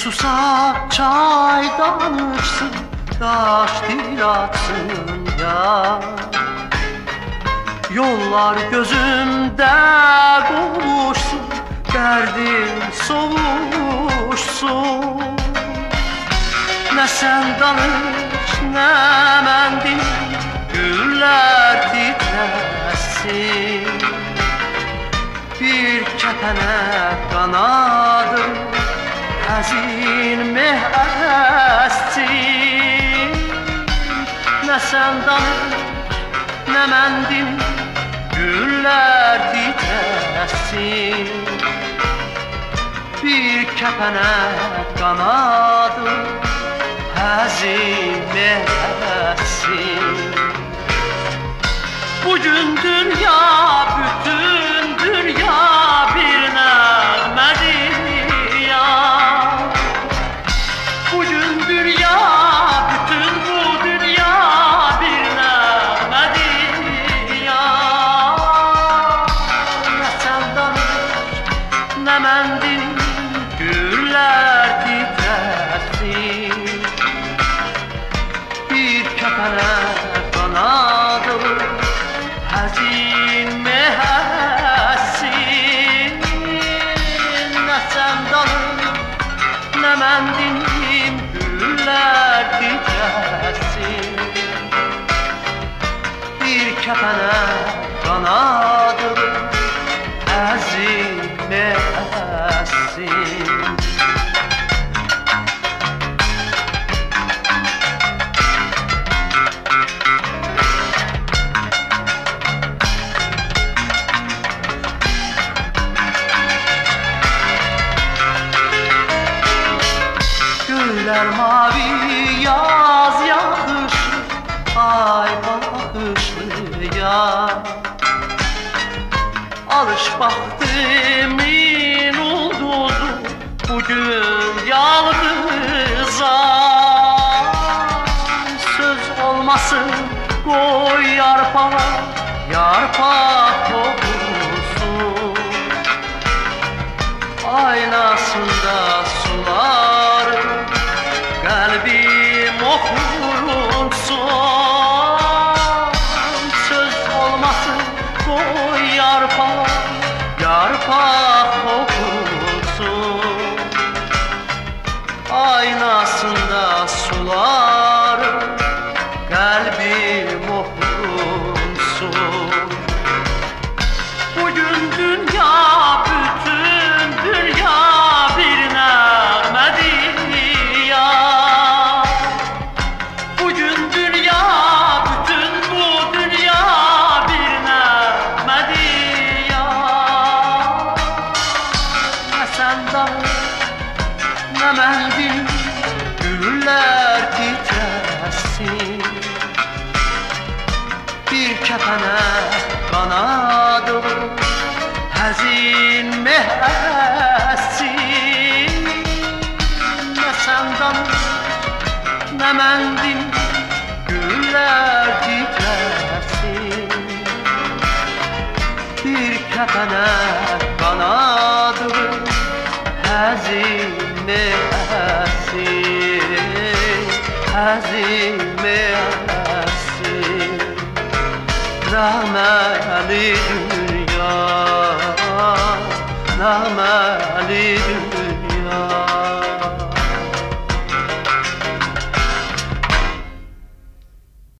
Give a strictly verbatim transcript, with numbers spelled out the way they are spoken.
susak çaydan içsin, taş dil atsın ya. Yollar gözümde buluşsun, derdim soğuşsun. Ne sen danış ne mən din, güller titresin. Bir kətənə qanadım, həzin meh əssin. Ne sen danış ne mən din, güller titresin. Bir kəpənə qanadım, həzin mehəssin. Bugün dünya, bütün dünya bir nəğmədir ya. Bugün dünya, bütün bu dünya bir nəğmədir ya. Ne sen danış, ne mən din, güller titresin. Bir kəpənə qanadım, həzin mehəssin. Ne sen danış, ne mən din, güller titresin. Bir kəpənə qanadım, həzin mehəssin. Göyler mavi, yaz yakışlı, ay bakışlı ya. Alış vaktimin ulduzu, bugün yalnızam. Söz olmasın koy yarpağa, yarpak kokusun. Aynasında sular, kalbim okurunsun. Söz olmasın koy yarpak, yarpak okursun. Aynasında sular, kalbim okurunsun. Bugün dünya, bütün dünya bir nəğmədir ya. Bugün dünya, bütün bu dünya bir nəğmədir ya. Ne sen danış, ne mən din, güller titresin. Bir kəpənə qanadım, həzin mehəssin. Ne sen danış, ne mən din, güller titresin. Bir kəpənə qanadım, həzin mehəssin. Həzin mehəssin. Nəğməli dünya, nəğməli dünya.